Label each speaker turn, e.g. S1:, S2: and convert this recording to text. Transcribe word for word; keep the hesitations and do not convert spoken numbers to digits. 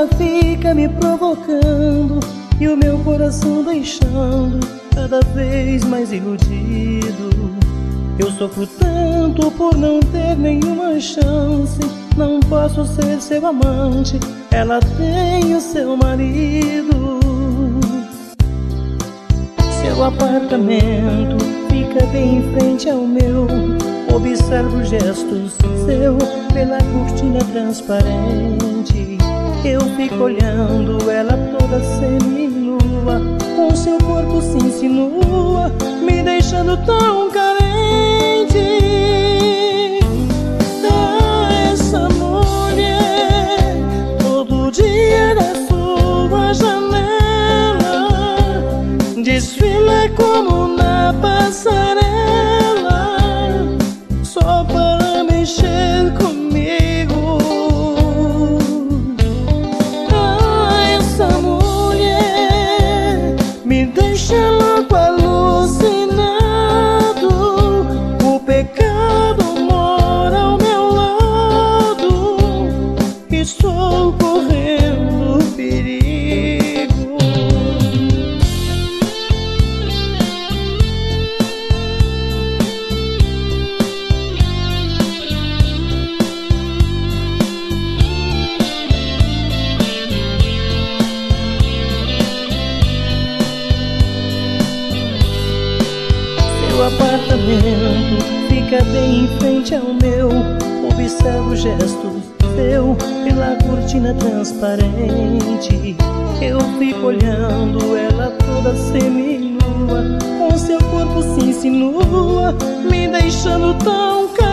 S1: ela fica me provocando e o meu coração deixando cada vez mais iludido. Eu sofro tanto por não ter nenhuma chance. Não posso ser seu amante, ela tem o seu marido. Seu apartamento fica bem em frente ao meu. Observo os gestos seu pela cortina transparente. Eu fico olhando ela toda semi-nua, com seu corpo se insinua, me deixando tão carente. Ah, essa mulher todo dia na sua janela desfila como na passarela, só para mexer comigo. Ah, essa mulher me deixa louco, alucinado. O pecado mora ao meu lado, estou correndo perigo. Seu apartamento fica bem em frente ao meu. Observo os gestos seu pela cortina transparente. Eu fico olhando ela toda semi-nua, com seu corpo se insinua, me deixando tão carente.